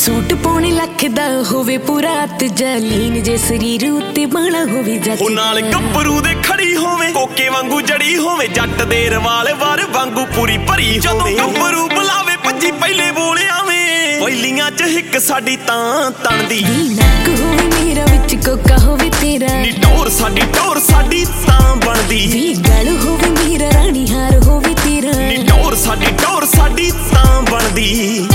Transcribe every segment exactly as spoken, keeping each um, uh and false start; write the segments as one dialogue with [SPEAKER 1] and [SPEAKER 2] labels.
[SPEAKER 1] suit पौने लख दा होवे पूरा ते जलीन जे शरीर उत्ते बाणा होवे जट
[SPEAKER 2] ओ नाल गब्बरू दे खड़ी होवे कोके वांगू जड़ी होवे जट दे रवाल वार वांगू पूरी भरी जदों गब्बरू बुलावे भज्जी पहले बोले आवे वैलियां च हिक साडी तां तणदी
[SPEAKER 1] नक होवे मेरा विच कोका होवे तेरा
[SPEAKER 2] नी टोर साडी टोर साडी तां बनदी
[SPEAKER 1] वी गल होवे मेरा रानी हार होवे तेरा
[SPEAKER 2] नी टोर साडी टोर साडी तां बनदी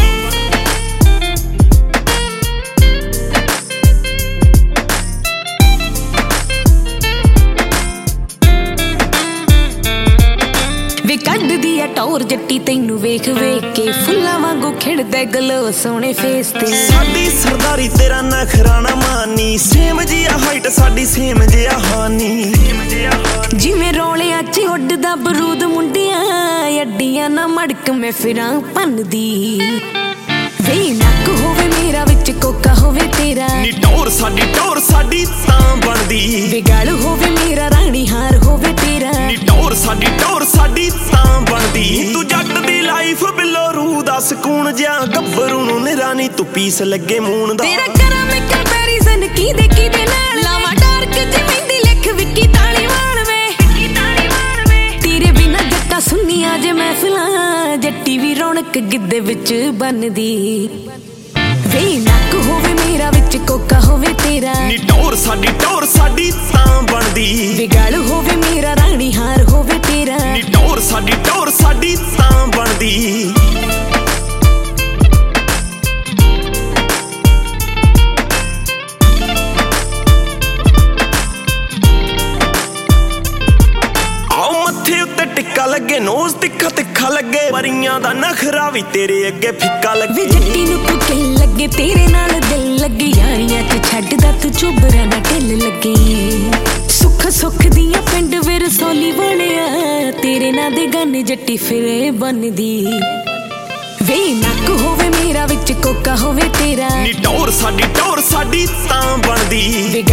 [SPEAKER 2] टोर जट्टी तैनू वेख वेख के फुल्लां वांगू खिड़दा गलो सोहणे फेस ते साडी सरदारी तेरा नखरा ना मानी सेम जिया हाइट साडी सेम जिया हानी
[SPEAKER 1] जिवें रोलियां च उड्डदा बरूद मुंडियां अड्डियां ना मड़क मैं फिरां भन्नदी वे नक होवे मेरा विच कोका होवे तेरा
[SPEAKER 2] नी टोर साडी टोर साडी तां बनदी
[SPEAKER 1] वे गल होवे मेरा रानी हार होवे तेरा
[SPEAKER 2] नी टोर साडी टोर साडी तां बनदी तू जट दी लाइफ बिलो रूह दा सकून जिया गब्बरू नूं निरानी तू पीस लगे मून दा
[SPEAKER 1] तेरा करा मैं कंपैरिजन की दे की दे नाल लावा डार्क जिवें दी लिख विकी ताली वाल वे विकी ताली वाल वे तेरे बिना जट्टा सुनिया जे महफिलां जट्टी भी रौनक गिद्दे विच बनदी वे नक होवे मेरा विच कोका होवे तेरा
[SPEAKER 2] नी टोर साडी टोर साडी तां बनदी
[SPEAKER 1] वे गल होवे मेरा रानी हार होवे तेरा
[SPEAKER 2] नी टोर साडी टोर साडी तां बनदी टिक्का लगे नोज तिखा तिखा लगे परियां दा नखरा भी तेरे अगे फिक्का लगे
[SPEAKER 1] जट्टी नूं तू किल लगे तेरे नाल दिल लगे यारियां च छड्डदा तू चुबरा ना ढिल लगे सुख सुख दियां पिंड वे रसौली वालिया तेरे नाल दे गाने जट्टी फिरे बनदी वे नक होवे मेरा विच कोका होवे तेरा
[SPEAKER 2] नी टोर साडी टोर साडी तां बनदी
[SPEAKER 1] वे